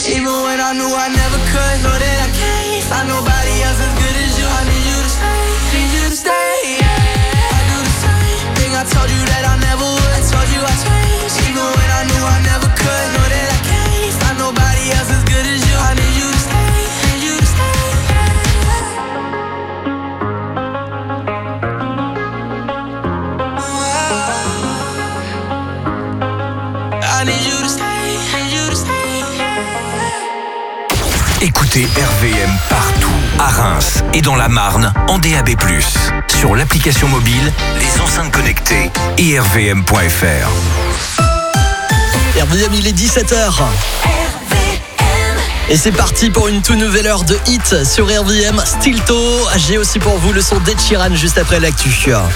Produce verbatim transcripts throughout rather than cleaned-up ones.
Even when I knew I never could, know that I can't find nobody else as good as you. I need you to stay, need you to stay, yeah. I do the same thing I told you that I never would. I told you I changed, even when I knew I never could. Know that I can't find nobody else as good as you. I need you to stay, need you to stay. I need you to stay, need you to stay. Écoutez R V M partout, à Reims et dans la Marne, en D A B plus, sur l'application mobile, les enceintes connectées et r v m point f r. R V M, il est dix-sept heures. Et c'est parti pour une toute nouvelle heure de hit sur R V M. Stilto, j'ai aussi pour vous le son d'Ed Sheeran juste après l'actu.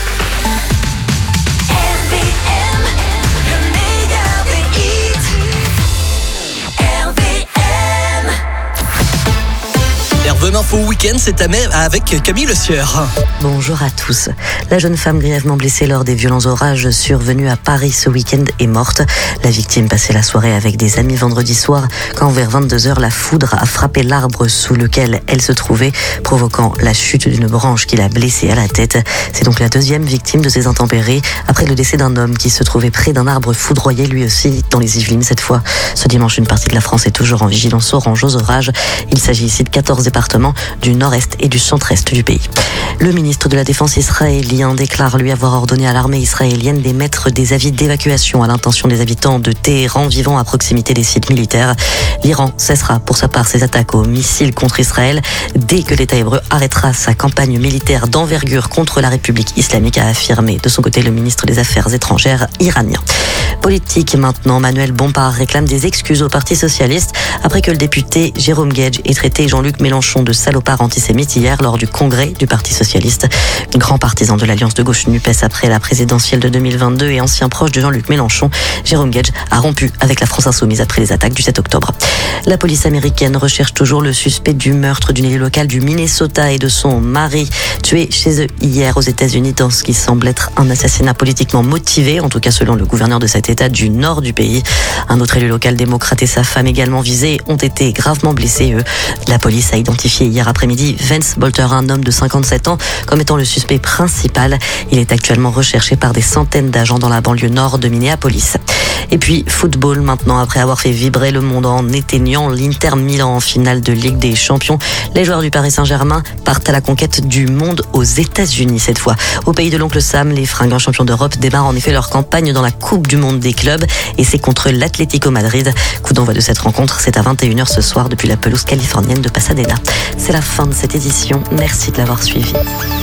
R V M Info Week-end, c'est avec Camille Le Sieur. Bonjour à tous. La jeune femme grièvement blessée lors des violents orages survenus à Paris ce week-end est morte. La victime passait la soirée avec des amis vendredi soir quand vers vingt-deux heures, la foudre a frappé l'arbre sous lequel elle se trouvait, provoquant la chute d'une branche qui l'a blessée à la tête. C'est donc la deuxième victime de ces intempéries après le décès d'un homme qui se trouvait près d'un arbre foudroyé lui aussi dans les Yvelines cette fois. Ce dimanche, une partie de la France est toujours en vigilance orange aux orages. Il s'agit ici de quatorze départements du nord-est et du centre-est du pays. Le ministre de la Défense israélien déclare lui avoir ordonné à l'armée israélienne d'émettre des avis d'évacuation à l'intention des habitants de Téhéran vivant à proximité des sites militaires. L'Iran cessera pour sa part ses attaques aux missiles contre Israël dès que l'État hébreu arrêtera sa campagne militaire d'envergure contre la République islamique, a affirmé de son côté le ministre des Affaires étrangères iranien. Politique maintenant, Manuel Bompard réclame des excuses au Parti socialiste après que le député Jérôme Guedj ait traité Jean-Luc Mélenchon de salopard antisémite hier lors du congrès du Parti socialiste. Grand partisan de l'alliance de gauche NUPES après la présidentielle de deux mille vingt-deux et ancien proche de Jean-Luc Mélenchon, Jérôme Guedj a rompu avec la France insoumise après les attaques du sept octobre. La police américaine recherche toujours le suspect du meurtre d'une élue locale du Minnesota et de son mari tué chez eux hier aux États-Unis dans ce qui semble être un assassinat politiquement motivé, en tout cas selon le gouverneur de cet état du nord du pays. Un autre élu local démocrate et sa femme également visés ont été gravement blessés, eux. La police a identifié hier après-midi Vance Bolter, un homme de cinquante-sept ans, comme étant le suspect principal. Il est actuellement recherché par des centaines d'agents dans la banlieue nord de Minneapolis. Et puis, football maintenant, après avoir fait vibrer le monde en éteignant l'Inter Milan en finale de Ligue des Champions, les joueurs du Paris Saint-Germain partent à la conquête du monde aux États-Unis cette fois. Au pays de l'oncle Sam, les fringants champions d'Europe démarrent en effet leur campagne dans la Coupe du monde des clubs et c'est contre l'Atlético Madrid. Coup d'envoi de cette rencontre, c'est à vingt et une heures ce soir depuis la pelouse californienne de Pasadena. C'est la fin de cette édition. Merci de l'avoir suivi.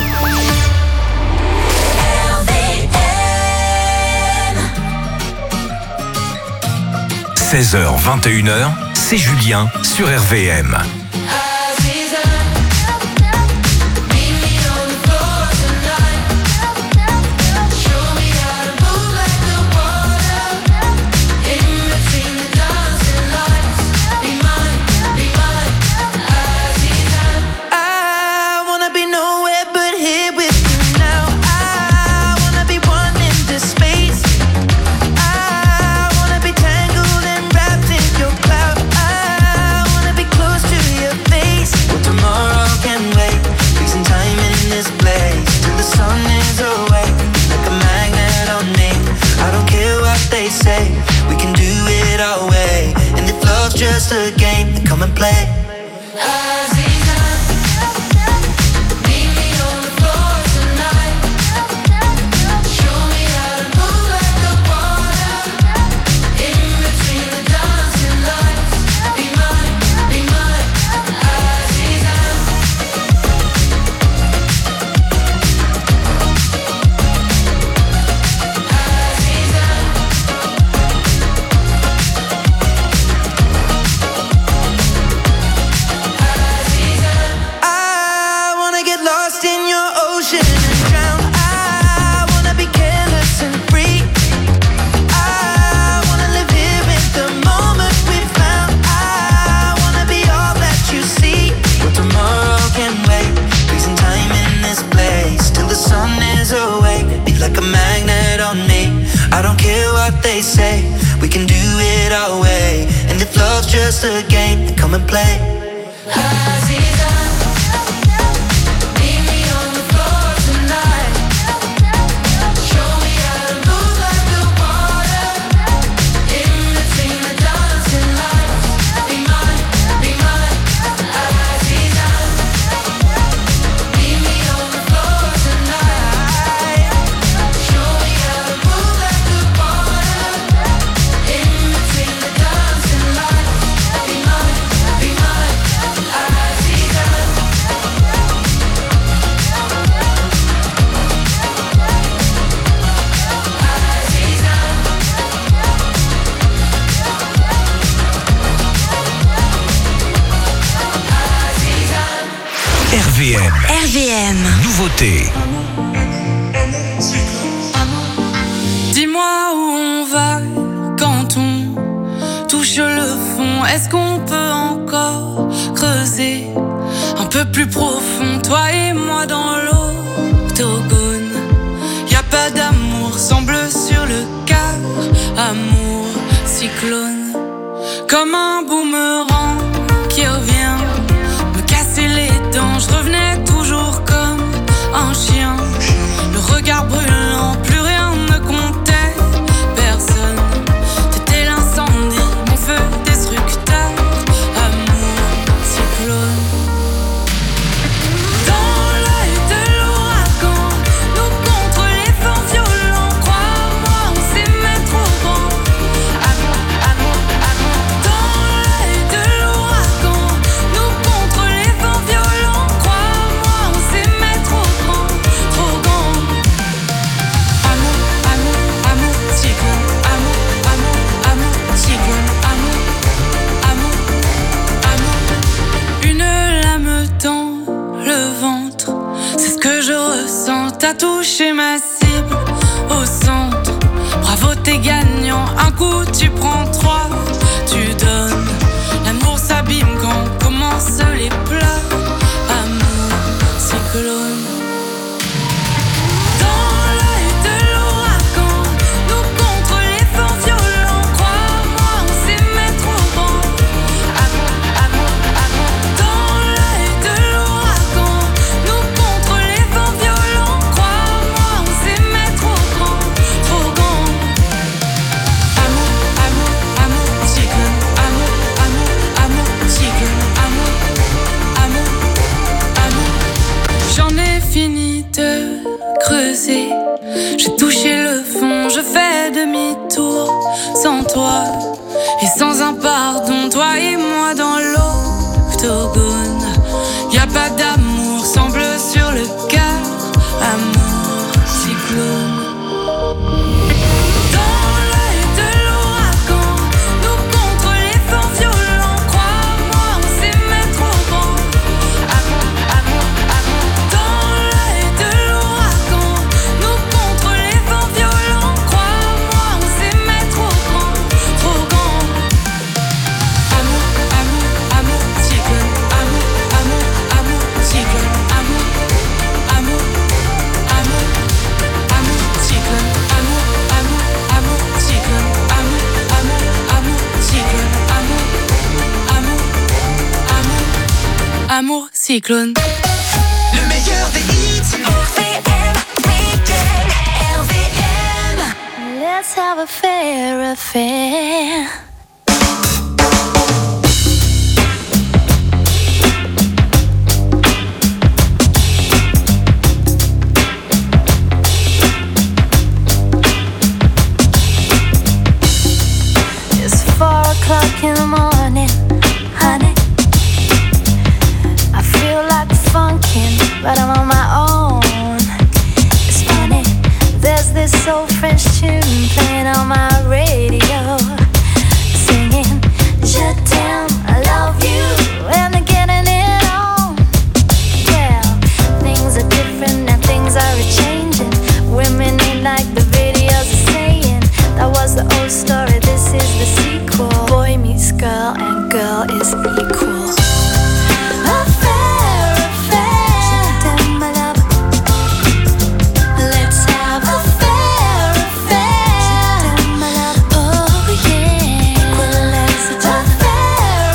seize heures vingt et une heures, c'est Julien sur R V M. Just a game, then come and play. just a game, then come and play. R V M. R V M. Nouveauté. Dis-moi où on va quand on touche le fond. Est-ce qu'on peut encore creuser un peu plus profond, toi et moi dans l'octogone? Y'a pas d'amour, semble sur le quart. Amour, cyclone, comme un boomerang qui revient me casser les dents. Je revenais toujours comme un chien, le regard brûlant, plus rien ne comptait. Personne, t'étais l'incendie, mon feu destructeur. Amour, cyclone. Dans l'œil de l'ouragan, nous contre les vents violents. Crois-moi, on s'aimait trop grand. Amour, amour, amour. Dans l'œil de l'ouragan, nous contre les vents violents. Crois-moi, on s'aimait trop grand, trop grand. Amour, amour, amour, cyclone. Amour, amour, amour, cyclone. Amour, amour, amour. Une lame dans le ventre, c'est ce que je ressens. T'as touché ma cible au centre. Bravo, t'es gagnant. Un coup, tu prends trois, tu donnes. L'amour s'abîme quand commencent les pleurs. Amour, cyclone. Dans l'œil de l'ouragan, nous contre les vents violents. Crois-moi, on s'aimait trop grand. Amour, amour, amour. Dans l'œil de l'ouragan, nous contre les vents violents. Crois-moi, on s'aimait trop grand, trop grand. Amour, amour, amour, cyclone. Amour, amour, amour, cyclone. Amour, amour, amour. J'en ai fini de creuser, j'ai touché le fond, je fais demi-tour. Sans toi et sans un pardon, toi et moi dans l'octogone. Y'a pas d'amour, semble sur le quart. Amour, cyclone. Dans l'œil de l'ouragan, nous contre les vents violents. Crois-moi, on s'aimait trop grand. Amour, amour, amour. Dans l'œil de l'ouragan, nous contre les vents violents. Crois-moi, on s'aimait trop grand, trop grand. Amour, amour, amour, cyclone. Amour, amour, amour, cyclone. Amour, amour, amour, amour, cyclone. Amour, amour, amour, cyclone. Amour, amour, amour, cyclone. Amour, amour, amour, amour, cyclone. Le meilleur des hits. R V M, weekend, R V M. Let's have a fair affair. It's four o'clock in the morning, honey. I feel like funkin', but I'm on my own. It's funny, there's this old French tune playing on my radio, singing Je t'aime, I love you, and they're getting it on. Yeah, things are different and things are changing. Women ain't like the videos are saying. That was the old story, this is the sequel. Boy meets girl and girl is equal. Affair, affair. Je t'aime, my love. Let's have a fair affair. Je t'aime, my love. Oh yeah. Affair,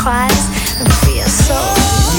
cries and free your soul.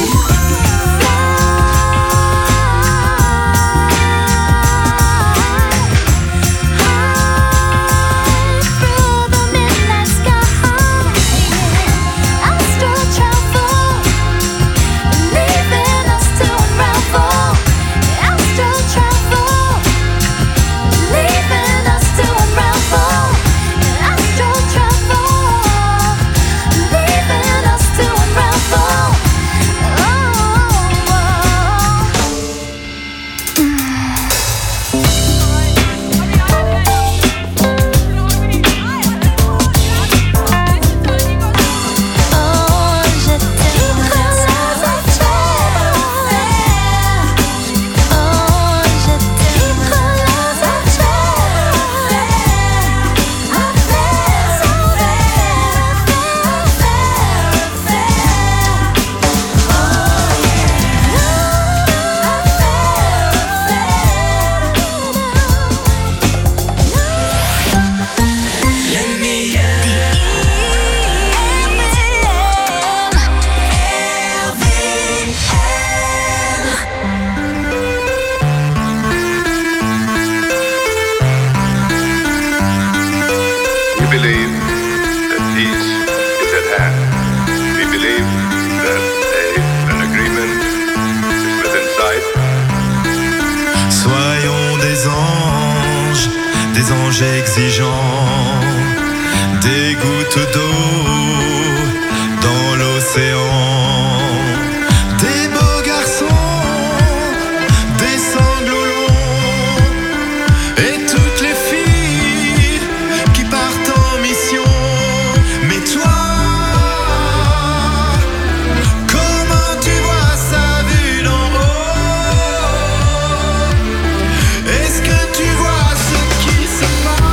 Exigeants, des gouttes d'eau dans l'océan, des beaux garçons, des sanglots longs, et toutes les filles qui partent en mission. Mais toi, comment tu vois ça vu d'en haut? Est-ce que tu vois ce qui se passe?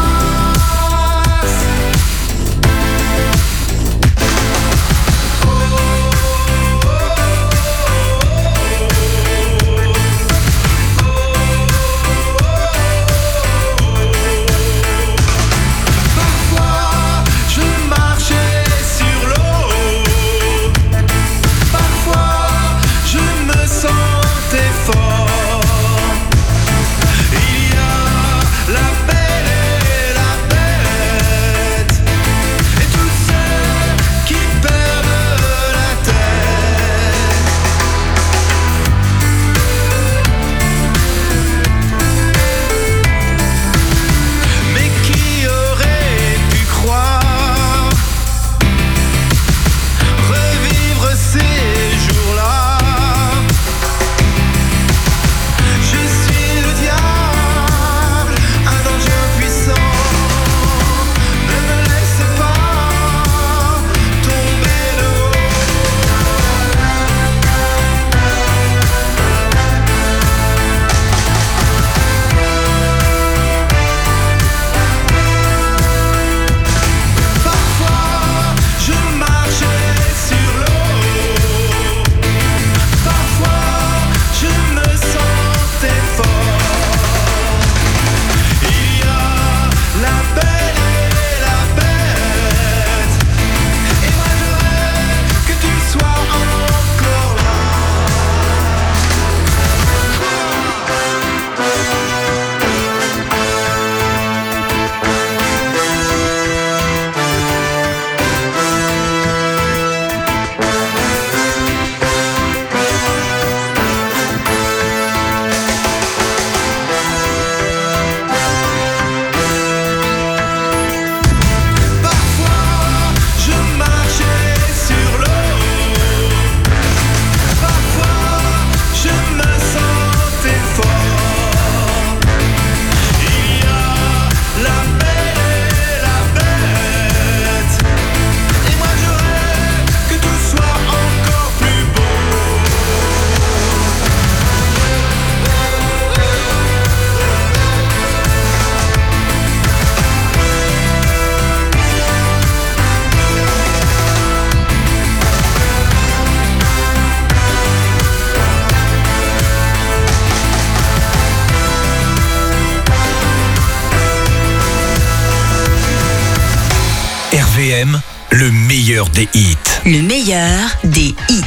R V M, le meilleur des hits. Le meilleur des hits.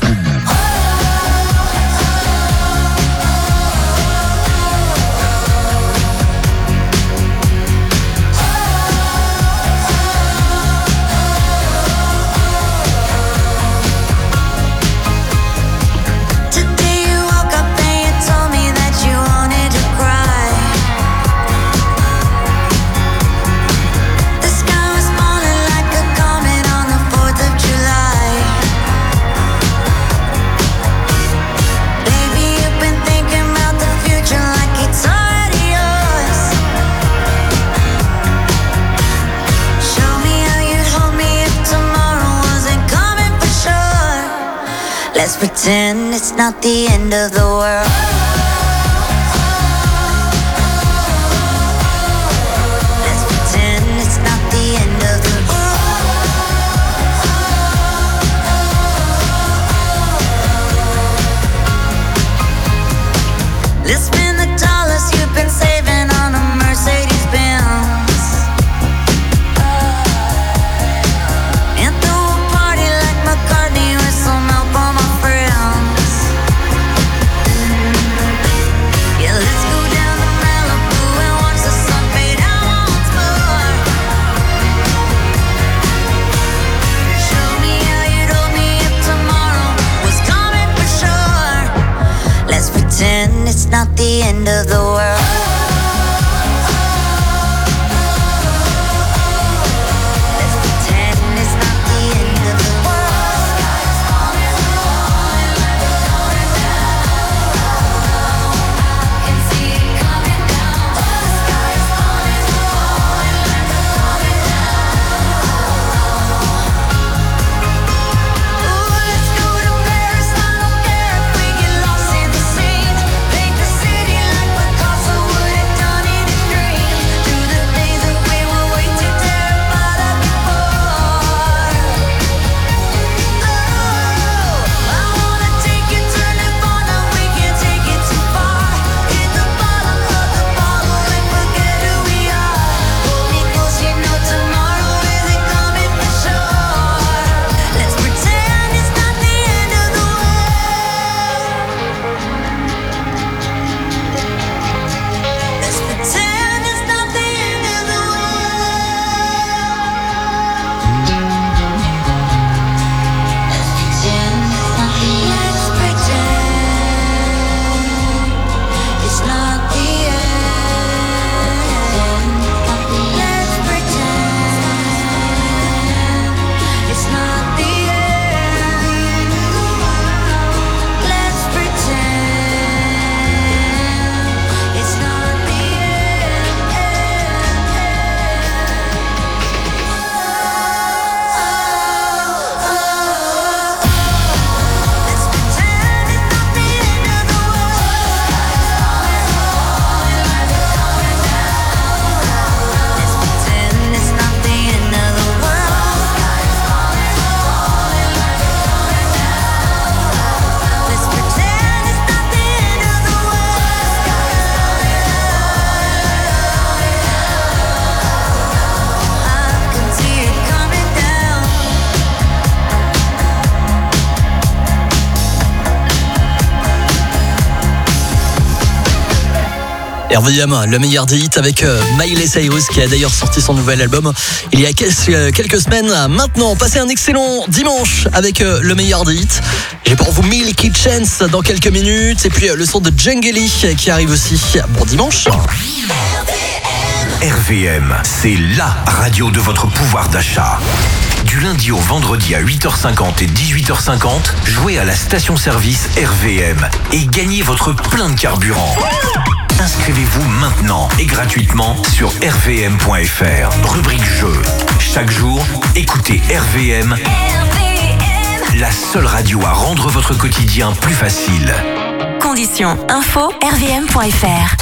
Let's pretend it's not the end of the world. Let's pretend it's not the end of the world. Let's spend the dollars you've been saving on a Mercedes Benz. And throw a party like McCartney with some help on my friends. Yeah, let's go down to Malibu and watch the sun fade out once more. Show me how you'd hold me if tomorrow was coming for sure. Let's pretend it's not the end of the world. Let's pretend it's not the end of the world. Can see it coming down. The sky is falling, falling like it's coming down. Ooh, let's go to Paris. I don't care if we get lost in the scene. Paint the city like Picasso would have done in his dream. Through the days that we were way too terrified of before. Oh, I wanna take you, turn it on, now we can't take it too far. Hit the bottom of the bottle and forget who we are. Hold me close, you know tomorrow isn't coming for sure. Let's pretend it's not the end of the world. Let's pretend it's not the end of the Let's pretend it's not the end of the world. Let's pretend it's not the end of the world. I can see it coming down. R V M, le meilleur des hits avec euh, Miley Cyrus qui a d'ailleurs sorti son nouvel album il y a quelques, quelques semaines. Maintenant, passez un excellent dimanche avec euh, le meilleur des hits. J'ai pour vous Milky Chance dans quelques minutes et puis euh, le son de Djangeli qui arrive aussi. Bon dimanche. R V M, c'est LA radio de votre pouvoir d'achat. Du lundi au vendredi à huit heures cinquante et dix-huit heures cinquante, jouez à la station-service R V M et gagnez votre plein de carburant. Inscrivez-vous maintenant et gratuitement sur r v m point f r. Rubrique jeu. Chaque jour, écoutez R V M, la seule radio à rendre votre quotidien plus facile. Conditions info r v m point f r.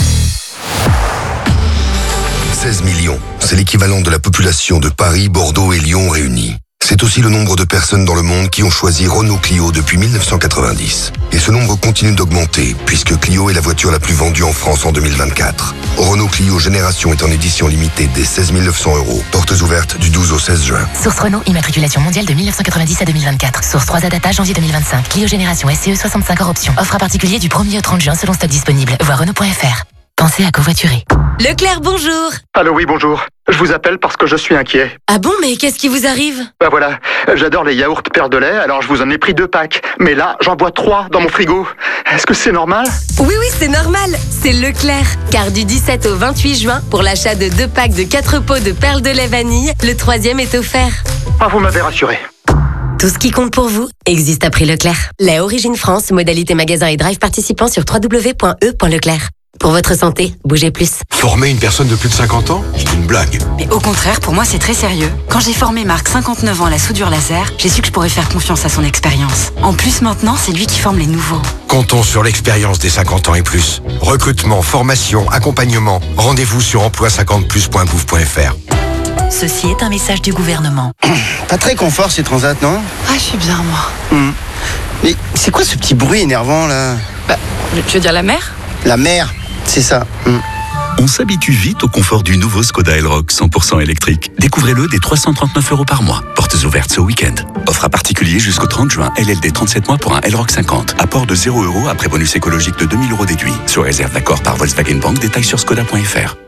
seize millions, c'est l'équivalent de la population de Paris, Bordeaux et Lyon réunis. C'est aussi le nombre de personnes dans le monde qui ont choisi Renault Clio depuis mille neuf cent quatre-vingt-dix. Et ce nombre continue d'augmenter, puisque Clio est la voiture la plus vendue en France en deux mille vingt-quatre. Renault Clio Génération est en édition limitée dès seize mille neuf cents euros. Portes ouvertes du douze au seize juin. Source Renault, immatriculation mondiale de mille neuf cent quatre-vingt-dix à deux mille vingt-quatre. Source trois A Data, janvier deux mille vingt-cinq. Clio Génération S C E soixante-cinq hors option. Offre à particulier du premier au trente juin selon stock disponible. Voir Renault point F R. Pensez à covoiturer. Leclerc, bonjour. Allô, oui, bonjour. Je vous appelle parce que je suis inquiet. Ah bon, mais qu'est-ce qui vous arrive? Bah voilà, j'adore les yaourts Père de lait, alors je vous en ai pris deux packs. Mais là, j'en bois trois dans mon frigo. Est-ce que c'est normal? Oui, oui, c'est normal. C'est Leclerc. Car du dix-sept au vingt-huit juin, pour l'achat de deux packs de quatre pots de perles de lait vanille, le troisième est offert. Ah, vous m'avez rassuré. Tout ce qui compte pour vous existe à prix Leclerc. Lait Origine France, modalité magasin et drive participant sur w w w point e point leclerc. Pour votre santé, bougez plus. Former une personne de plus de cinquante ans, c'est une blague. Mais au contraire, pour moi, c'est très sérieux. Quand j'ai formé Marc, cinquante-neuf ans, à la soudure laser, j'ai su que je pourrais faire confiance à son expérience. En plus, maintenant, c'est lui qui forme les nouveaux. Comptons sur l'expérience des cinquante ans et plus. Recrutement, formation, accompagnement. Rendez-vous sur emploi cinquante plus point gouv point f r. Ceci est un message du gouvernement. Pas très confort ces transats, non? Ah, je suis bien, moi. Hum. Mais c'est quoi ce petit bruit énervant, là? Bah, tu veux dire la mer? La mer, c'est ça. Hum. On s'habitue vite au confort du nouveau Skoda Elroq cent pour cent électrique. Découvrez-le dès trois cent trente-neuf euros par mois. Portes ouvertes ce week-end. Offre à particulier jusqu'au trente juin. L L D trente-sept mois pour un Elroq cinquante. Apport de zéro euros après bonus écologique de deux mille euros déduit. Sous réserve d'accord par Volkswagen Bank. Détails sur skoda point f r.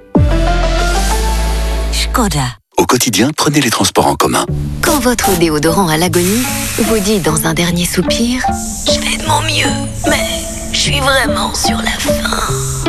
Skoda. Au quotidien, prenez les transports en commun. Quand votre déodorant à l'agonie vous dit dans un dernier soupir « Je fais de mon mieux, mais je suis vraiment sur la fin ».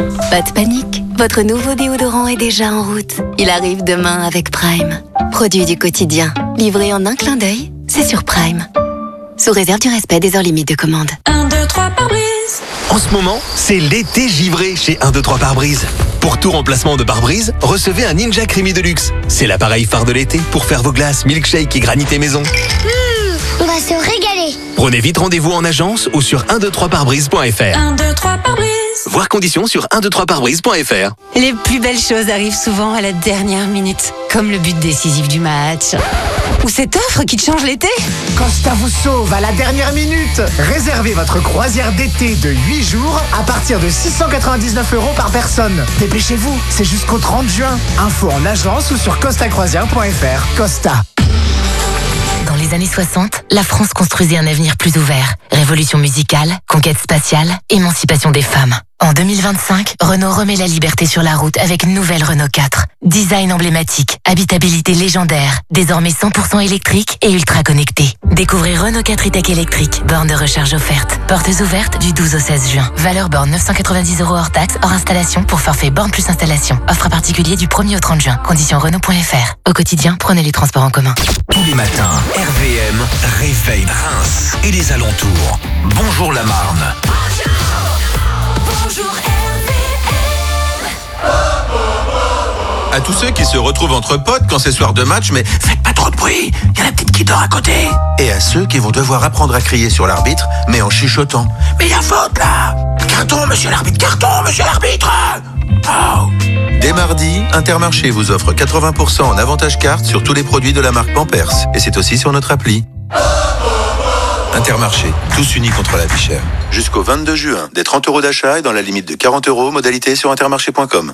Pas de panique, votre nouveau déodorant est déjà en route. Il arrive demain avec Prime. Produit du quotidien, livré en un clin d'œil, c'est sur Prime. Sous réserve du respect des heures limites de commande. un, deux, trois pare-brise. En ce moment, c'est l'été givré chez un, deux, trois pare-brise. Pour tout remplacement de pare-brise, recevez un Ninja Creamy Deluxe. C'est l'appareil phare de l'été pour faire vos glaces, milkshake et granité maison. Mmh, on va se régaler. Prenez vite rendez-vous en agence ou sur un deux trois pare-brise point f r. un, deux, trois pare-brise. Voir conditions sur un deux trois pare-brise point f r. Les plus belles choses arrivent souvent à la dernière minute. Comme le but décisif du match. Ou cette offre qui te change l'été. Costa vous sauve à la dernière minute. Réservez votre croisière d'été de huit jours à partir de six cent quatre-vingt-dix-neuf euros par personne. Dépêchez-vous, c'est jusqu'au trente juin. Info en agence ou sur costa croisière point f r. Costa. Dans les années soixante, la France construisait un avenir plus ouvert. Révolution musicale, conquête spatiale, émancipation des femmes. En deux mille vingt-cinq, Renault remet la liberté sur la route avec une nouvelle Renault quatre. Design emblématique, habitabilité légendaire, désormais cent pour cent électrique et ultra connecté. Découvrez Renault quatre e-Tech électrique, borne de recharge offerte. Portes ouvertes du douze au seize juin. Valeur borne neuf cent quatre-vingt-dix euros hors taxe, hors installation pour forfait borne plus installation. Offre à particulier du premier au trente juin. Conditions Renault point f r. Au quotidien, prenez les transports en commun. Tous les matins, R V M réveille Reims et les alentours. Bonjour la Marne. Bonjour R V M. À tous ceux qui se retrouvent entre potes quand c'est soir de match, mais faites pas trop de bruit, il y a la petite qui dort à côté. Et à ceux qui vont devoir apprendre à crier sur l'arbitre, mais en chuchotant. Mais il y a faute là. Carton, monsieur l'arbitre, carton, monsieur l'arbitre. Oh. Dès mardi, Intermarché vous offre quatre-vingts pour cent en avantage carte sur tous les produits de la marque Pampers. Et c'est aussi sur notre appli. Intermarché, tous unis contre la vie chère. Jusqu'au vingt-deux juin, des trente euros d'achat et dans la limite de quarante euros, modalité sur intermarché point com.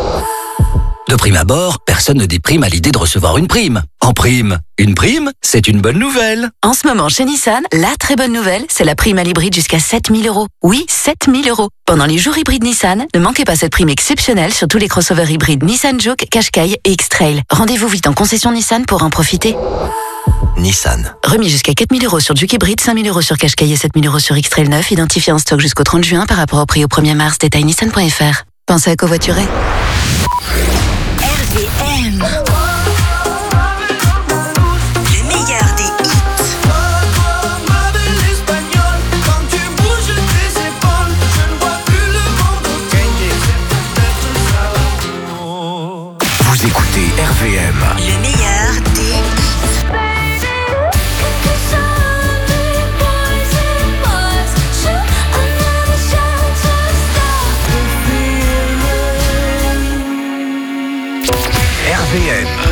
De prime abord, personne ne déprime à l'idée de recevoir une prime. En prime, une prime, c'est une bonne nouvelle. En ce moment, chez Nissan, la très bonne nouvelle, c'est la prime à l'hybride jusqu'à sept mille euros. Oui, sept mille euros. Pendant les jours hybrides Nissan, ne manquez pas cette prime exceptionnelle sur tous les crossovers hybrides Nissan Juke, Qashqai et X-Trail. Rendez-vous vite en concession Nissan pour en profiter. Nissan. Remis jusqu'à quatre mille euros sur Juke hybride, cinq mille euros sur Qashqai et sept mille euros sur X-Trail neuf, identifié en stock jusqu'au trente juin par rapport au prix au premier mars. Détail nissan point f r. Pensez à covoiturer. R V M. Le meilleur des hits. Vous écoutez R V M. Le meilleur des hits. R V M,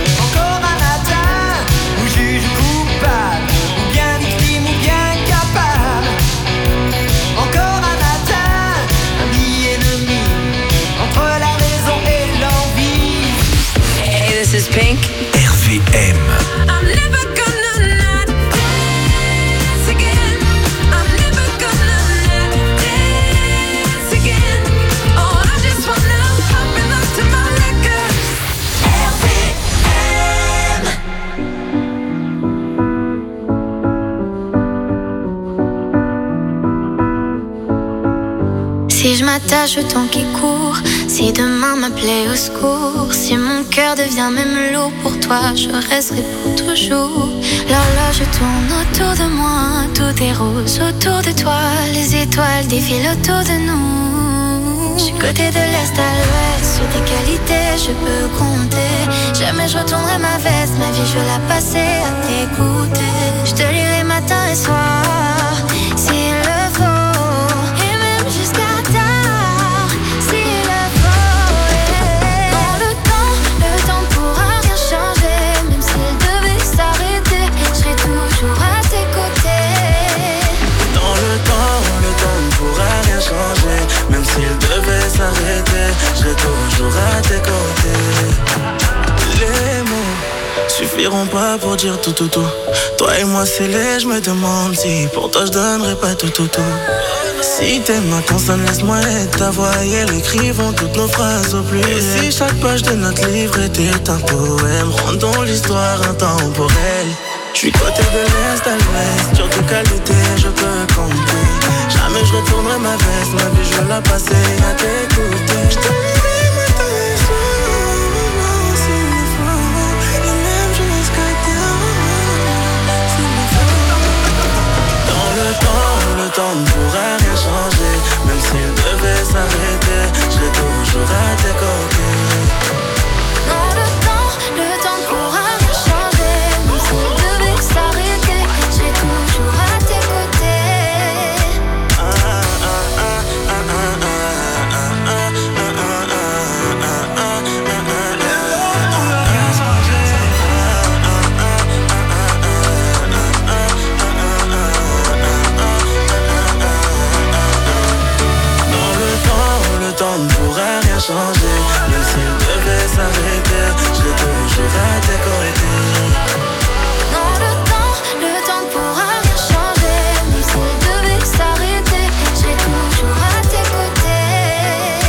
Si je m'attache au temps qui court, si demain m'appelait au secours, si mon cœur devient même lourd pour toi, je resterai pour toujours. L'horloge tourne autour de moi, tout est rose autour de toi, les étoiles défilent autour de nous. Je suis côté de l'est à l'ouest, sur tes qualités je peux compter. Jamais je retournerai ma veste, ma vie je veux la passer à t'écouter. Je te lirai matin et soir, s'il le faut, et même jusqu'à tard, s'il le faut. Yeah. Dans le temps, le temps pourra rien changer, même s'il devait s'arrêter, je serai toujours à tes côtés. Dans le temps, le temps ne pourra rien changer, même s'il devait s'arrêter, je serai toujours à tes côtés. Les mots suffiront pas pour dire tout tout tout. Toi et moi c'est les, je me demande si pour toi je donnerais pas tout tout tout. Si tes mains consonnent, laisse-moi être ta voix et elles écrivont toutes nos phrases au pluriel. Et si chaque page de notre livre était un poème, rendons l'histoire intemporelle. J'suis côté de l'est à l'ouest, sur tes qualités je peux compter. Jamais je retournerai ma veste, ma vie je veux la passer à t'écouter. J'te lirai matin et soir, s'il le faut, et même jusqu'à tard, s'il le faut. Dans le temps, le temps ne pourra rien changer, même s'il devait s'arrêter, je serai toujours à tes côtés. Dans le temps, le temps ne pourra rien changer, même s'il devait s'arrêter, je serai toujours à tes côtés. Ah, ah, ah, ah, ah, ah, ah, ah, le temps ne pourra rien changer, même s'il devait s'arrêter, je serai toujours à tes côtés. Dans le temps, le temps ne pourra rien changer, même s'il devait s'arrêter, je serai toujours à tes côtés.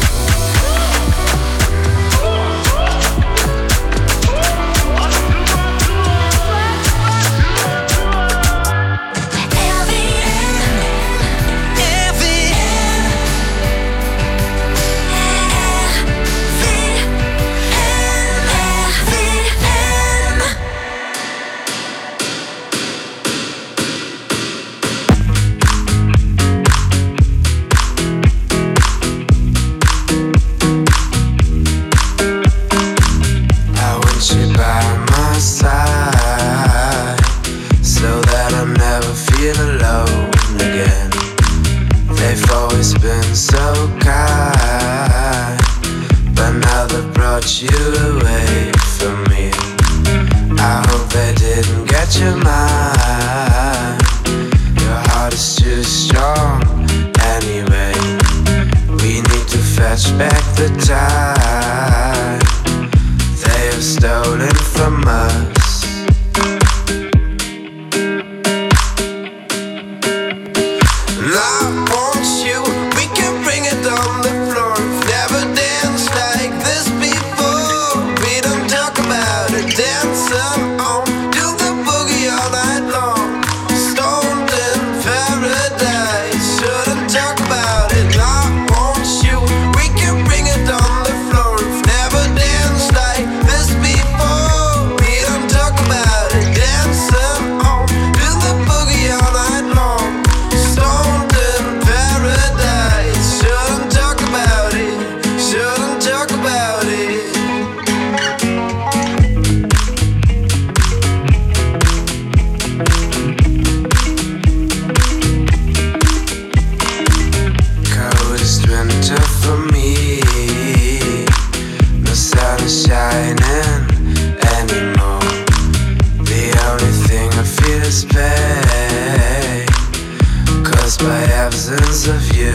I want you by my side, so that I never feel alone again. They've always been so kind, but now they've brought you away from me. I hope they didn't get your mind. Your heart is too strong anyway. We need to fetch back the time they have stolen from us. And I want you, we can bring it on the floor. Never danced like this before. We don't talk about it, dancing on, do the boogie all night long. Stoned in paradise, shouldn't talk about it. I want you, we can bring it on the floor. Never danced like this before. We don't talk about it, dancing on, do the boogie all night long. Stoned in paradise, shouldn't talk about it, shouldn't talk about it. Coldest winter for me, no sun is shining anymore. The only thing I feel is pain, caused by absence of you.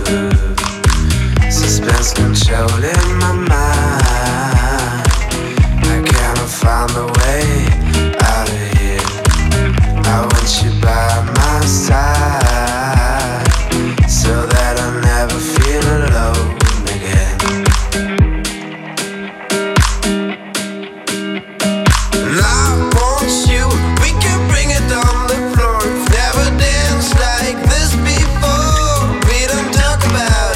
Suspense controlling my mind. I cannot find a way out of here. I want you by my side, so that I never feel alone again. And I want you, we can bring it on the floor. Never danced like this before. We don't talk about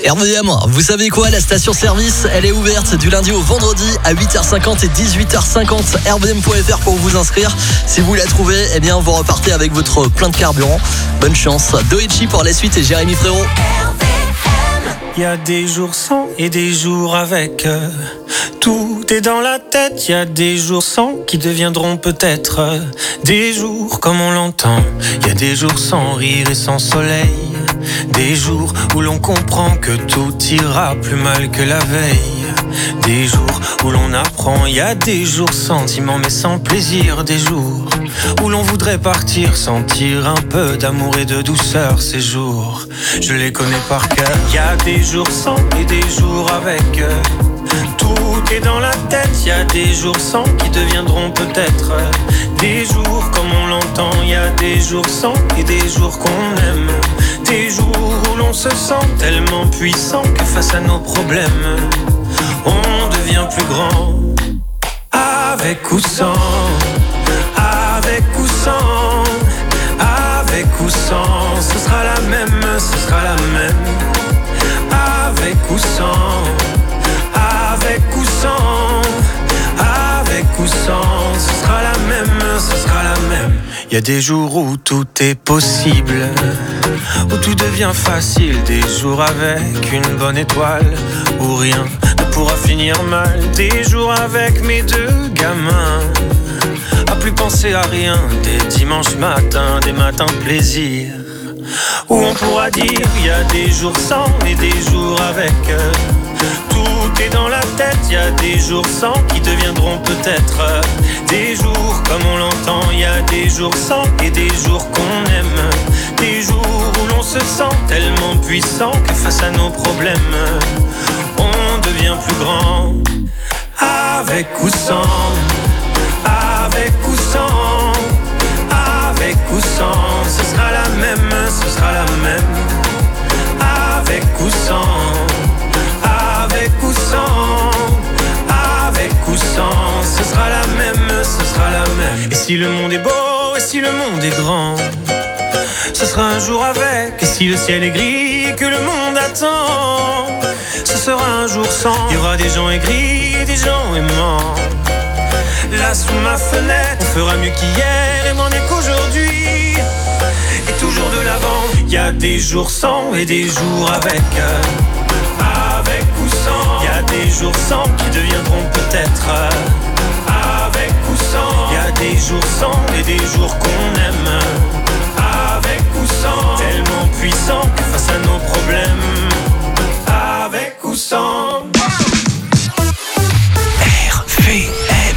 R V M, vous savez quoi, la station-service, elle est ouverte du lundi au vendredi à huit heures cinquante et dix-huit heures cinquante. R V M point F R pour vous inscrire. Si vous la trouvez, eh bien vous repartez avec votre plein de carburant. Bonne chance. Doechi pour la suite et Jérémy Frérot. Il y a des jours sans et des jours avec. euh, Tout est dans la tête. Il y a des jours sans qui deviendront peut-être euh, des jours comme on l'entend. Il y a des jours sans rire et sans soleil. Des jours où l'on comprend que tout ira plus mal que la veille. Des jours où l'on apprend. Il y a des jours sentiments mais sans plaisir. Des jours où l'on voudrait partir, sentir un peu d'amour et de douceur. Ces jours, je les connais par cœur. Il y a des jours sans et des jours avec. Tout est dans la tête. Il y a des jours sans qui deviendront peut-être des jours comme on l'entend. Il y a des jours sans et des jours qu'on aime. Des jours où l'on se sent tellement puissant que face à nos problèmes, on devient plus grand. Avec ou sans, avec ou sans, avec ou sans, ce sera la même, ce sera la même. Avec ou sans, avec ou sans, avec ou sans, ce sera la même, ce sera la même. Il y a des jours où tout est possible, où tout devient facile. Des jours avec une bonne étoile, où rien ne pourra finir mal. Des jours avec mes deux gamins, à plus penser à rien. Des dimanches matins, des matins de plaisir, où on pourra dire il y a des jours sans et des jours avec. Tout est dans la tête, il y a des jours sans qui deviendront peut-être des jours comme on l'entend. Il y a des jours sans et des jours qu'on aime. Des jours où l'on se sent tellement puissant que face à nos problèmes, on devient plus grand. Avec ou sans, avec ou sans, avec ou sans, ce sera la même, ce sera la même. Avec ou sans, avec ou sans, avec ou sans, ce sera la même, ce sera la même. Et si le monde est beau, et si le monde est grand, ce sera un jour avec. Et si le ciel est gris et que le monde attend, ce sera un jour sans. Il y aura des gens aigris et des gens aimants. Là sous ma fenêtre, on fera mieux qu'hier et moins qu'aujourd'hui. Et toujours de l'avant. Il y a des jours sans et des jours avec. Avec ou sans. Il y a des jours sans qui deviendront peut-être avec ou sans. Il y a des jours sans et des jours qu'on aime. Avec ou sans. Tellement puissant que face à nos problèmes, avec ou sans. R V M.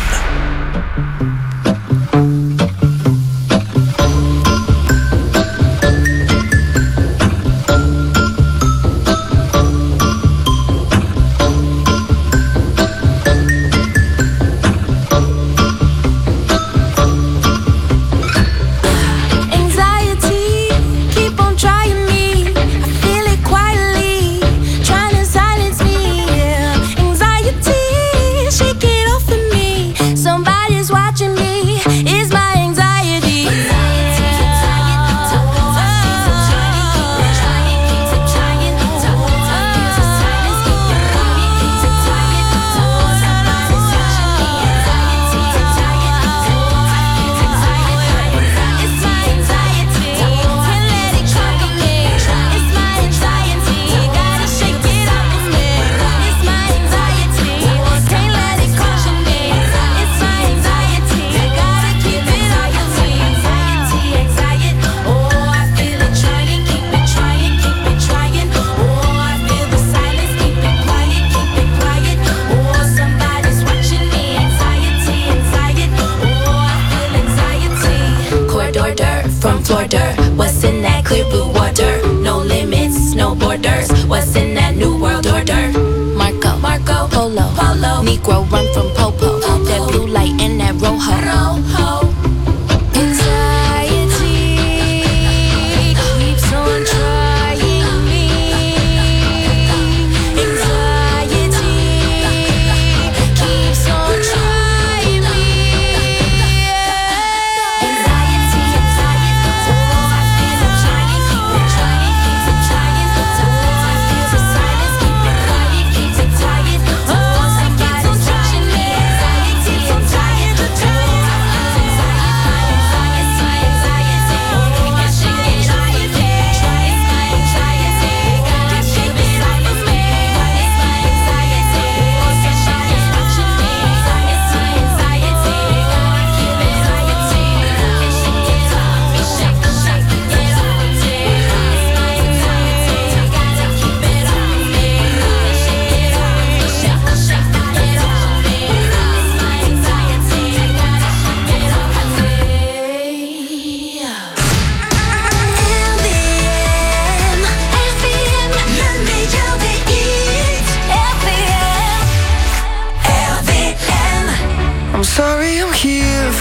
Silence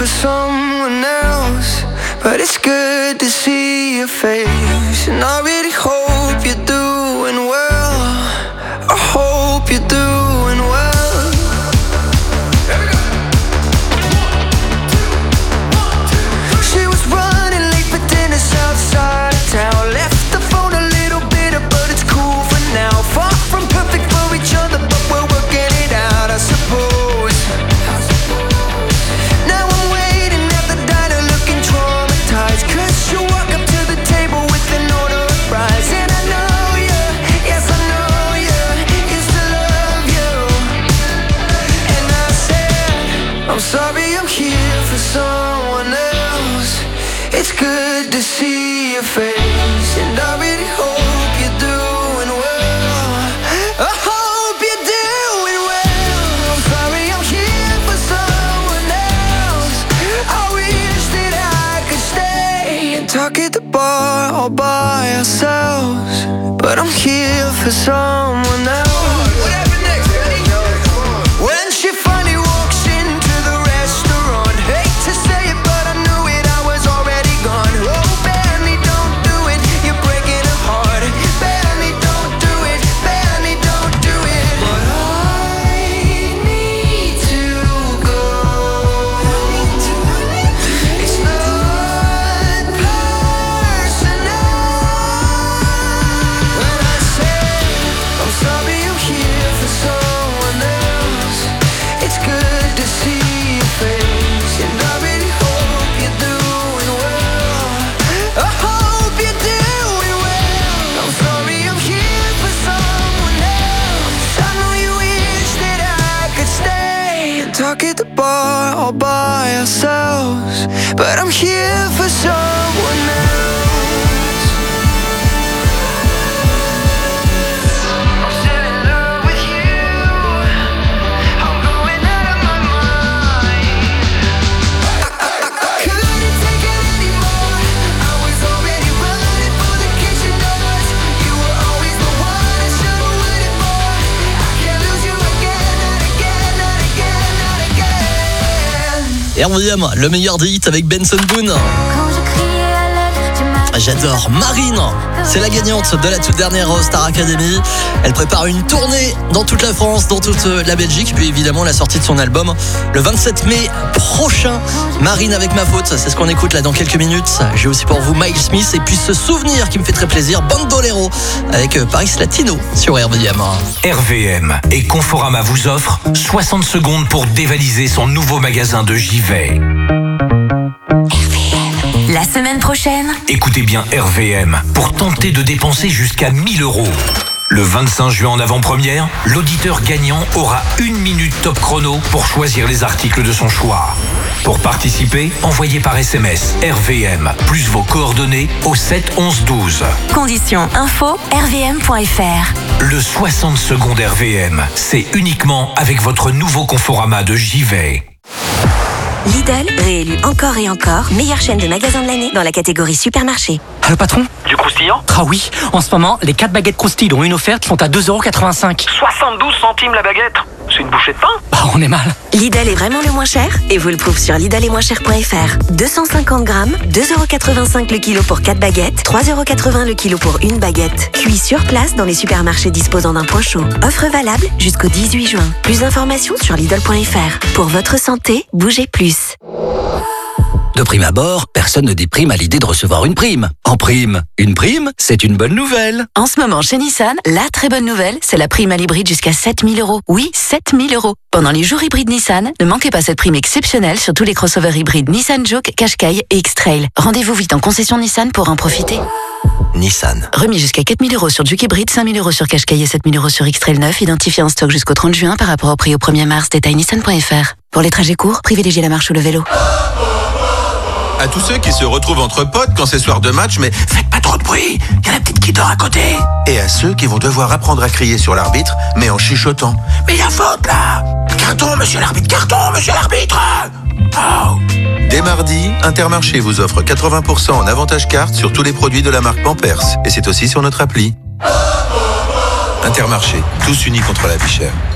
someone else, but it's good to see your face. And I really hope you're doing well. I hope you're doing well. She was running late for dinner outside of town. Left the phone a little bitter, but it's cool for now. Far from perfect for each other, but we're working it out, I suppose. Now I'm waiting at the diner looking traumatized, 'cause you walk up to the table with an order of fries. And I know you, yes I know you, used to love you. And I said, I'm sorry I'm here for someone else. It's good to see your face, and I really hope you're doing well. I hope you're doing well. I'm sorry I'm here for someone else. I wish that I could stay and talk at the bar all by ourselves, but I'm here for someone else. What happened next? When she finally walks into the restaurant, hate to say it, but I knew it, I was already gone. Oh, Benny, don't do it, you're breaking her heart. Benny, don't do it, Benny, don't do it. But I need to go. It's not personal. When I say I'm sorry I'm here for someone else, it's good to see your face, and I really hope you're doing well. I hope you're doing well. I'm sorry I'm here for someone else. I know you wish that I could stay and talk at the bar all by ourselves, but I'm here for someone else. I'm still in love with you. I'm going out of my mind. I couldn't take it anymore. I was already running for the kitchen doors. You were always the one I should've waited for. I can't lose you again, not again, not again, not again. R V M, le meilleur des hits avec Benson Boone. J'adore Marine, c'est la gagnante de la toute dernière Star Academy. Elle prépare une tournée dans toute la France, dans toute la Belgique, puis évidemment la sortie de son album le vingt-sept mai prochain. Marine avec Ma Faute, c'est ce qu'on écoute là dans quelques minutes. J'ai aussi pour vous Miles Smith et puis ce souvenir qui me fait très plaisir, Bandolero avec Paris Latino sur R V M. R V M et Conforama vous offrent soixante secondes pour dévaliser son nouveau magasin de J'y vais. La semaine prochaine, Écoutez bien R V M pour tenter de dépenser jusqu'à mille euros. Le vingt-cinq juin en avant-première, l'auditeur gagnant aura une minute top chrono pour choisir les articles de son choix. Pour participer, envoyez par S M S R V M plus vos coordonnées au sept onze douze. conditions info r v m point f r. Le soixante secondes R V M, c'est uniquement avec votre nouveau Conforama de J'y vais. Lidl, réélu encore et encore, meilleure chaîne de magasins de l'année dans la catégorie supermarché. Allô patron? Du croustillant? Ah oui, en ce moment, les quatre baguettes croustilles ont une offerte qui sont à deux euros quatre-vingt-cinq. soixante-douze centimes la baguette? C'est une bouchée de pain? Bah on est mal. Lidl est vraiment le moins cher et vous le prouve sur lidl et moins cher point f r. deux cent cinquante grammes, deux euros quatre-vingt-cinq le kilo pour quatre baguettes, trois euros quatre-vingts le kilo pour une baguette. Cuit sur place dans les supermarchés disposant d'un point chaud. Offre valable jusqu'au dix-huit juin. Plus d'informations sur lidl point f r. Pour votre santé, bougez plus. De prime abord, personne ne déprime à l'idée de recevoir une prime. En prime, une prime, c'est une bonne nouvelle. En ce moment, chez Nissan, la très bonne nouvelle, c'est la prime à l'hybride jusqu'à sept mille euros. Oui, sept mille euros. Pendant les jours hybrides Nissan, ne manquez pas cette prime exceptionnelle sur tous les crossovers hybrides Nissan Juke, Qashqai et X-Trail. Rendez-vous vite en concession Nissan pour en profiter. Nissan. Remis jusqu'à quatre mille euros sur Juke hybride, cinq mille euros sur Qashqai et sept mille euros sur X-Trail neuf, identifié en stock jusqu'au trente juin par rapport au prix au premier mars. Détail nissan point f r. Pour les trajets courts, privilégiez la marche ou le vélo. À tous ceux qui se retrouvent entre potes quand c'est soir de match, mais faites pas trop de bruit, il y a la petite qui dort à côté. Et à ceux qui vont devoir apprendre à crier sur l'arbitre, mais en chuchotant. Mais il y a faute là! Carton, monsieur l'arbitre, carton, monsieur l'arbitre! Oh. Dès mardi, Intermarché vous offre quatre-vingts pour cent en avantage carte sur tous les produits de la marque Pampers. Et c'est aussi sur notre appli. Intermarché, tous unis contre la vie chère.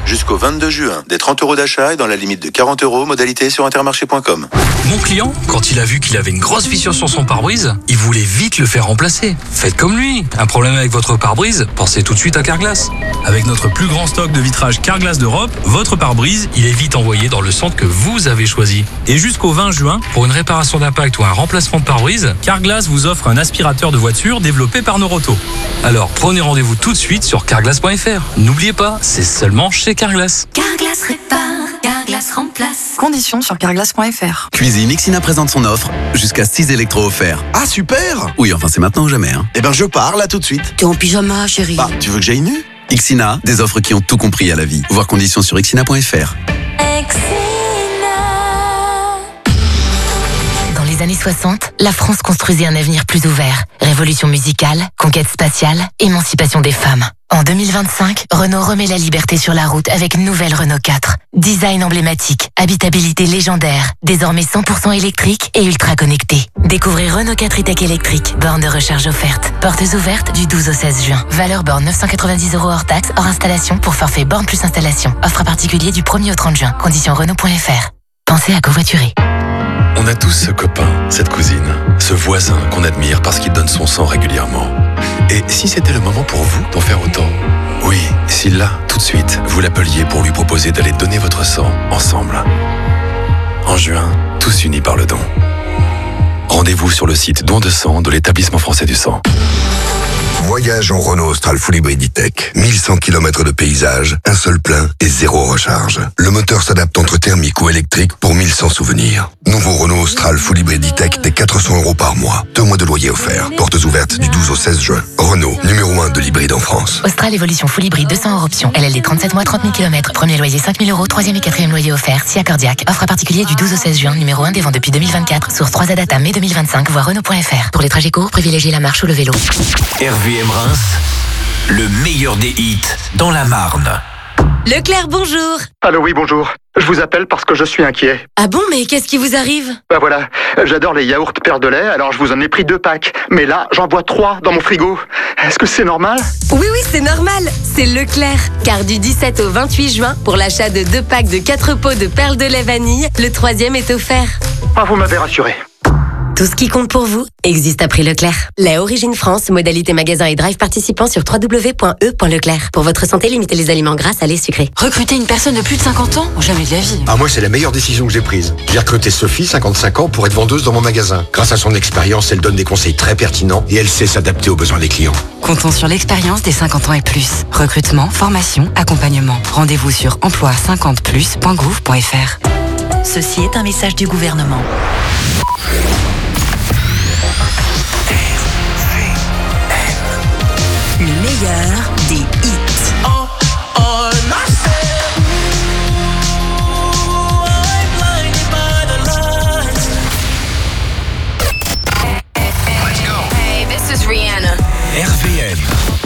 Jusqu'au vingt-deux juin, des trente euros d'achat et dans la limite de quarante euros, modalité sur intermarché point com. Mon client, quand il a vu qu'il avait une grosse fissure sur son pare-brise, il voulait vite le faire remplacer. Faites comme lui. Un problème avec votre pare-brise, pensez tout de suite à Carglass. Avec notre plus grand stock de vitrage Carglass d'Europe, votre pare-brise, il est vite envoyé dans le centre que vous avez choisi. Et jusqu'au vingt juin, pour une réparation d'impact ou un remplacement de pare-brise, Carglass vous offre un aspirateur de voiture développé par Noroto. Alors prenez rendez-vous tout de suite sur carglass point f r. N'oubliez pas, c'est seulement chez Carglass. Carglass répare, Carglass remplace. Conditions sur carglass point f r. Cuisine, Ixina présente son offre. Jusqu'à six électros offerts. Ah, super! Oui, enfin, c'est maintenant ou jamais. Hein. Eh ben, je pars là tout de suite. T'es en pyjama, chérie. Bah, tu veux que j'aille nu? Ixina, des offres qui ont tout compris à la vie. Voir conditions sur ixina point f r. Dans les années soixante, la France construisait un avenir plus ouvert. Révolution musicale, conquête spatiale, émancipation des femmes. En deux mille vingt-cinq, Renault remet la liberté sur la route avec une nouvelle Renault quatre. Design emblématique, habitabilité légendaire, désormais cent pour cent électrique et ultra connecté. Découvrez Renault quatre e-tech électrique, borne de recharge offerte. Portes ouvertes du douze au seize juin. Valeur borne neuf cent quatre-vingt-dix euros hors taxe, hors installation pour forfait borne plus installation. Offre à particulier du premier au trente juin. Conditions Renault point f r. Pensez à covoiturer. On a tous ce copain, cette cousine, ce voisin qu'on admire parce qu'il donne son sang régulièrement. Et si c'était le moment pour vous d'en faire autant? Oui, si là, tout de suite, vous l'appeliez pour lui proposer d'aller donner votre sang ensemble. En juin, tous unis par le don. Rendez-vous sur le site don de sang de l'Établissement français du sang. Voyage en Renault Austral Full Hybrid E-Tech. mille cent kilomètres de paysage, un seul plein et zéro recharge. Le moteur s'adapte entre thermique ou électrique pour mille cent souvenirs. Nouveau Renault Austral Full Hybrid E-Tech dès quatre cents euros par mois. Deux mois de loyer offerts. Portes ouvertes du douze au seize juin. Renault, numéro un de l'hybride en France. Austral Evolution Full Hybrid deux cents hors option. L L D trente-sept mois, trente mille kilomètres. Premier loyer cinq mille euros. Troisième et quatrième loyer offert. Si accordiaque. Offre à particulier du douze au seize juin. Numéro un des ventes depuis deux mille vingt-quatre. Source trois Adata mai deux mille vingt-cinq. Voir Renault point f r. Pour les trajets courts, privilégiez la marche ou le vélo. R V M Reims, le meilleur des hits dans la Marne. Leclerc, bonjour. Allô, oui, bonjour. Je vous appelle parce que je suis inquiet. Ah bon, mais qu'est-ce qui vous arrive? Bah voilà, j'adore les yaourts Père de lait, alors je vous en ai pris deux packs. Mais là, j'en bois trois dans mon frigo. Est-ce que c'est normal? Oui, oui, c'est normal. C'est Leclerc. Car du dix-sept au vingt-huit juin, pour l'achat de deux packs de quatre pots de perles de lait vanille, le troisième est offert. Ah, vous m'avez rassuré. Tout ce qui compte pour vous existe à prix Leclerc. Lait Origine France, modalité magasin et drive participant sur w w w point e point leclerc. Pour votre santé, limitez les aliments gras, salés, sucrés. Recruter une personne de plus de cinquante ans? Jamais de la vie. Ah, moi, c'est la meilleure décision que j'ai prise. J'ai recruté Sophie, cinquante-cinq ans, pour être vendeuse dans mon magasin. Grâce à son expérience, elle donne des conseils très pertinents et elle sait s'adapter aux besoins des clients. Comptons sur l'expérience des cinquante ans et plus. Recrutement, formation, accompagnement. Rendez-vous sur emploi cinquante plus point gouv point f r. Ceci est un message du gouvernement. Le meilleur des hits. Oh, oh, Hey, this is Rihanna. R V M.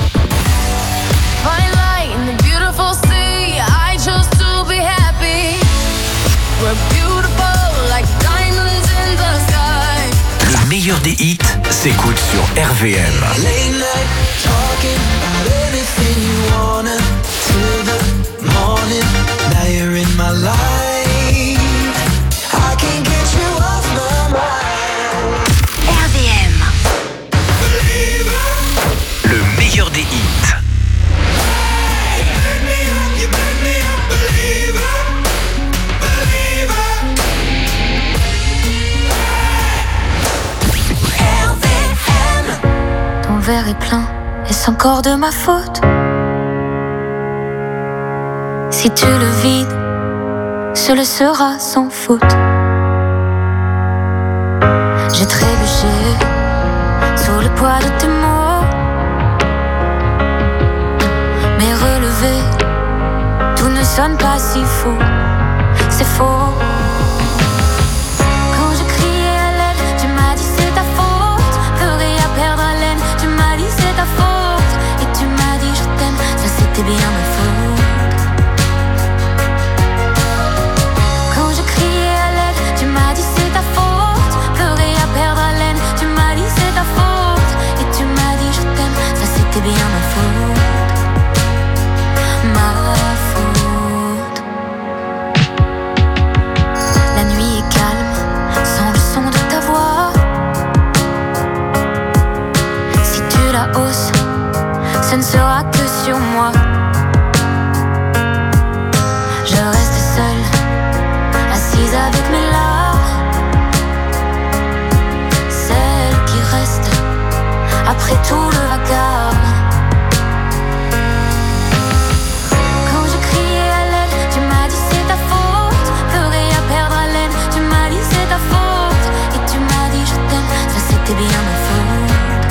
Fine light in the beautiful sea. I chose to be happy. We're beautiful like diamonds in the sky. Le meilleur des hits s'écoute sur R V M. talking about anything you wanna till the morning. Now you're in my life. I can't get you off my mind. R V M. Le meilleur des hits. Ton verre est plein, est-ce encore de ma faute? Si tu le vides, ce le sera sans faute. J'ai trébuché sous le poids de tes mots, mais relevé, tout ne sonne pas si faux. C'est faux. Quand je criais à l'aide, tu m'as dit c'est ta faute. Pleurer à perdre haleine, tu m'as dit c'est ta faute. Et tu m'as dit je t'aime, ça c'était bien ma faute. Quand je criais à l'aide, tu m'as dit c'est ta faute. Pleurer à perdre haleine, tu m'as dit c'est ta faute. Et tu m'as dit je t'aime, ça c'était bien ma faute. Ma faute. ce ne sera que sur moi. Je reste seule, assise avec mes larmes, celle qui reste après tout le vacarme. Quand je criais à l'aide, tu m'as dit c'est ta faute. Pleurer à perdre haleine, tu m'as dit c'est ta faute. Et tu m'as dit je t'aime, ça c'était bien ma faute.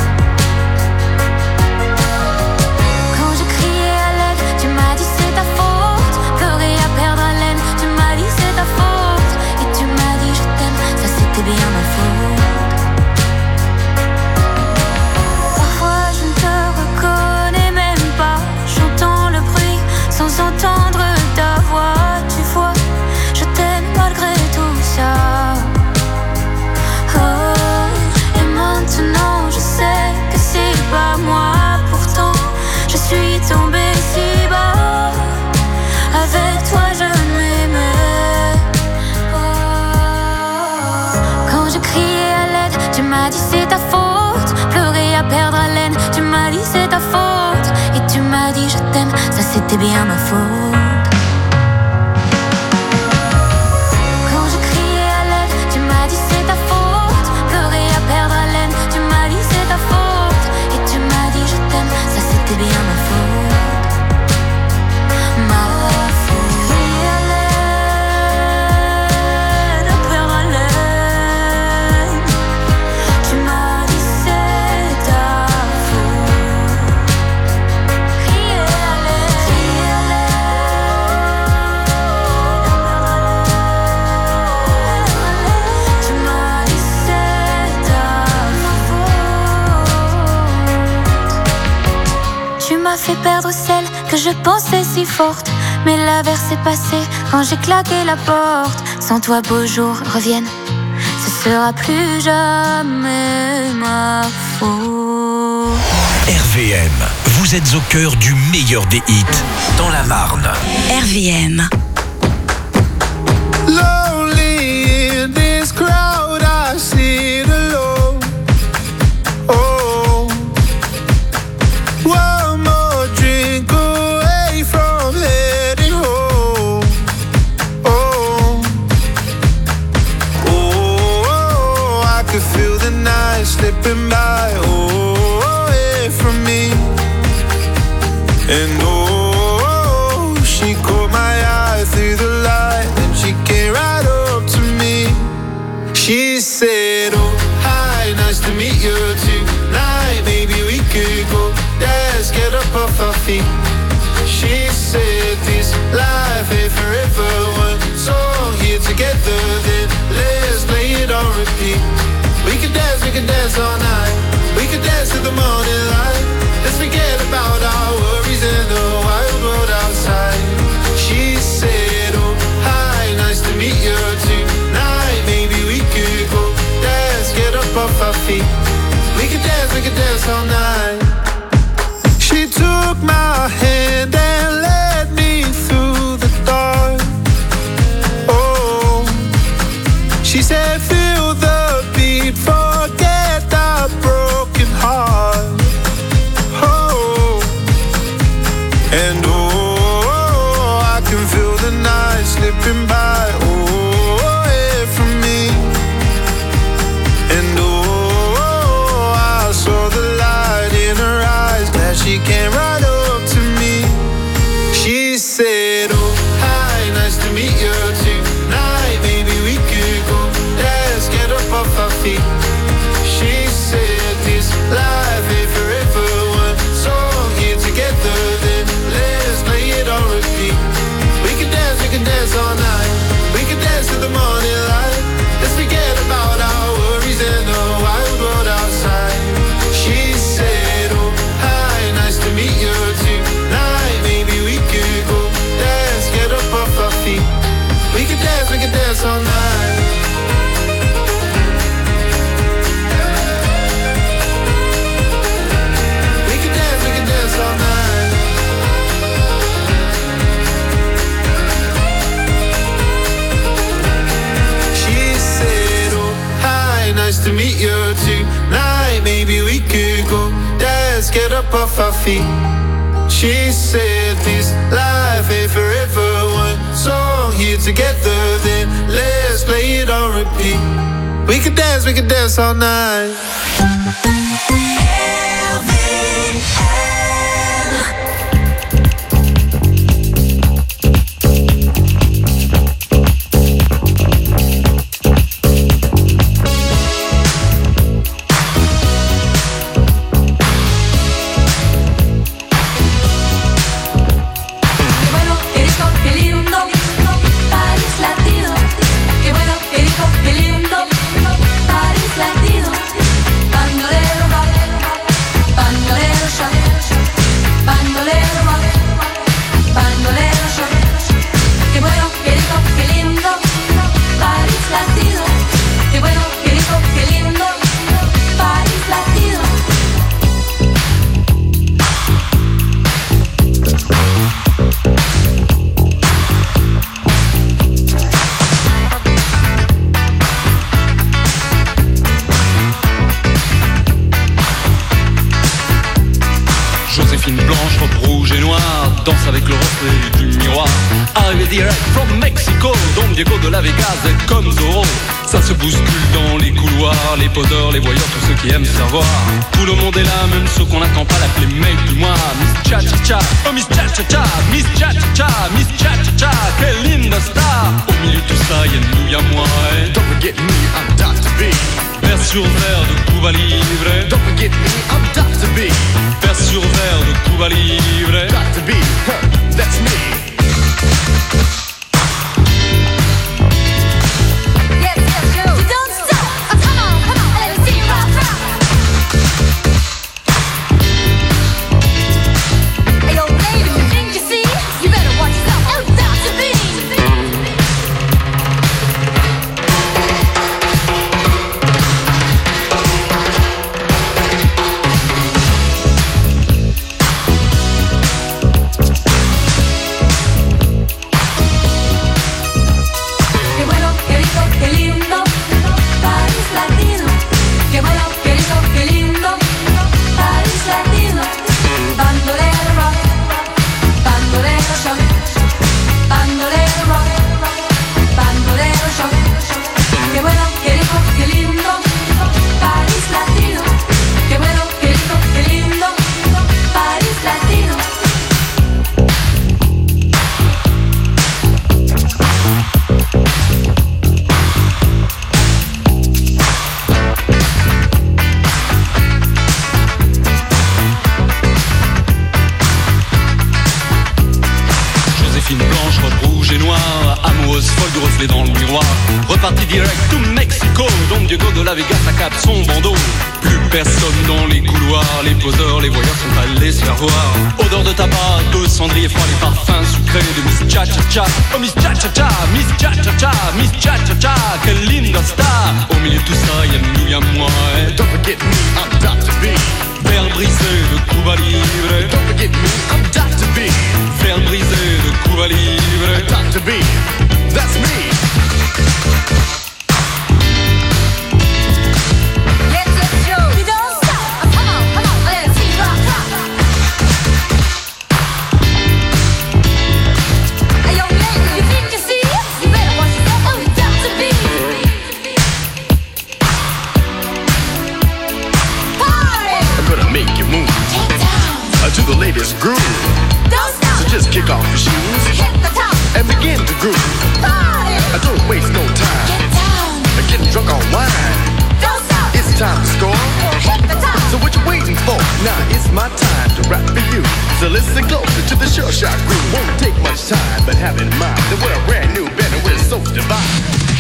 Quand je criais à l'aide, tu m'as dit c'est ta faute. Pleurer à perdre haleine, tu m'as dit c'est ta faute. Et tu m'as dit je t'aime, ça c'était bien ma faute. Parfois je ne te reconnais même pas. J'entends le bruit sans entendre ta voix. Tu vois, je t'aime malgré tout ça. Oh, et maintenant je sais que c'est pas moi. Pourtant je suis tombée si bas. Avec toi je m'aimais. Oh. Quand je criais à l'aide, tu m'as dit c'est ta faute. Pleurer à perdre haleine, tu m'as dit c'est ta faute. Et tu m'as dit je t'aime, ça c'était bien ma faute. Quand je criais à l'aide, tu m'as dit c'est ta faute. Pleurer à perdre haleine, tu m'as dit c'est ta faute. Et tu m'as dit je t'aime, ça c'était bien ma faute. Ma faute. Crier à l'aide, à perdre haleine, tu m'as dit c'est ta faute. Crier à l'aide, crier à l'aide, tu m'as dit c'est ta faute. Tu m'as fait perdre celle que je pensais si forte. Mais l'averse est passée quand j'ai claqué la porte. Sans toi beaux jours reviennent, ce sera plus jamais ma faute. R V M, vous êtes au cœur du meilleur des hits, dans la Marne. R V M. Lonely in this crowd, I sit alone. Oh, one more drink away from heading home. Oh, oh, I could feel the night slipping by. Oh, away from me. And oh, she caught my eye through the light, and she came right up to me. She said, oh, hi, nice to meet you tonight. Maybe we could go dance, get up off our feet. She said, this life ain't forever. One song here together, then let's play it on repeat. We could dance, we could dance all night. We could dance till the morning light. Let's forget about our worries and the wild world outside. She said, oh, hi, nice to meet you tonight. Maybe we could go dance, get up off our feet. We could dance, we could dance all night. She took my hand and led me through the dark. Oh, she said, feel the beat, forget the broken heart. Oh, and oh, I can feel the night slipping by. Oh, away from me. And oh, I saw the light in her eyes. Glad she came right up to me. She said, oh, hi, nice to meet you tonight. Maybe we could go dance, get up off our feet. She said, this life ain't forever. One song here together, then let's play it on repeat. We can dance, we can dance all night. We can dance till the morning light. Let's forget about our worries and the wild world outside. She said, oh, hi, nice to meet you tonight. Maybe we could go dance, get up off our feet. We can dance, we can dance all night. We can dance, we can dance all night. She said, oh, hi, nice to meet you tonight. Maybe we could go dance, get up off our feet. feet. She said this life ain't forever. One song here together, then let's play it on repeat. We could dance, we could dance all night. Danse avec le reflet du miroir. Arrivé direct from Mexico, Don Diego de la Vegas est comme Zorro. Ça se bouscule dans les couloirs, les poseurs, les voyeurs, tous ceux qui aiment savoir. Tout le monde est là, même ceux qu'on n'attend pas, l'appeler mec du mois. Miss Cha Cha Cha, oh Miss Cha Cha Cha, Miss Cha Cha Cha, Miss Cha Cha Cha, quelle linda star. Au milieu de tout ça, y'a nous, y'a moi. Et don't forget me, I'm Doctor B. Verre sur verre de Cuba Libre. Don't forget me, I'm Doctor B. Verre sur verre de Cuba Libre. Doctor B, huh, that's me. Personne dans les couloirs, les poseurs, les voyeurs sont allés se faire voir. Odeur de tabac, de cendrier froid, les parfums sucrés de Miss Cha Cha Cha. Oh Miss Cha Cha Cha, Miss Cha Cha Cha, Miss Cha Cha Cha, quelle linda star. Au milieu de tout ça, y'a nous, y'a moi. Et don't forget me, I'm Doctor B. Verre brisé de Cuba Libre. Don't forget me, I'm Doctor B. Verre brisé de Cuba Libre. Doctor B, that's me. To the latest groove. Don't stop. So just kick off your shoes. Hit the top. And begin to groove. Party. I don't waste no time. Get down. Getting drunk on wine. Don't stop. It's time to score. Hit the top. So what you waiting for? Now it's my time to rap for you. So listen closer to the Sure Shot groove. Won't take much time, but have in mind that we're a brand new band and we're so divine.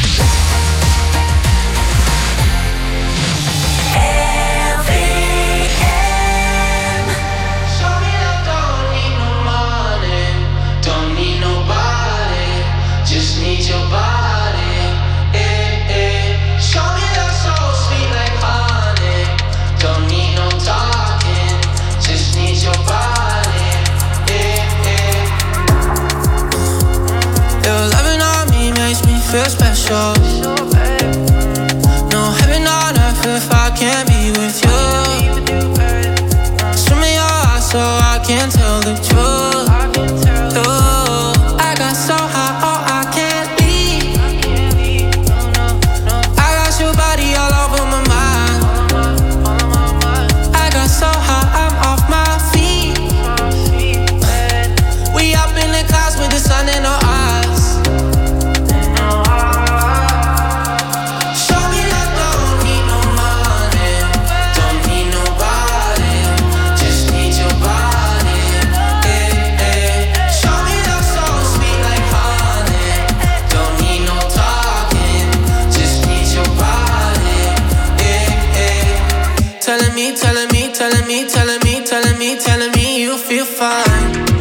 Need your body, eh, eh. Show me that soul sweet like honey. Don't need no talking, just need your body, eh, eh. Your loving on me makes me feel special. No heaven on earth if I can't be with you. Swim me your heart so I I can't tell the truth. Ooh, I got so high, oh, I can't leave. I got your body all over my mind. I got so high, I'm off my feet. We up in the clouds with the sun in our eyes. Show me love, don't need no money, don't need nobody, just need your body. Eh, eh. Show me love so sweet like honey, don't need no talking, just need your body. Eh, eh. Telling me, telling me, telling me, telling me, telling me, telling me you feel fine.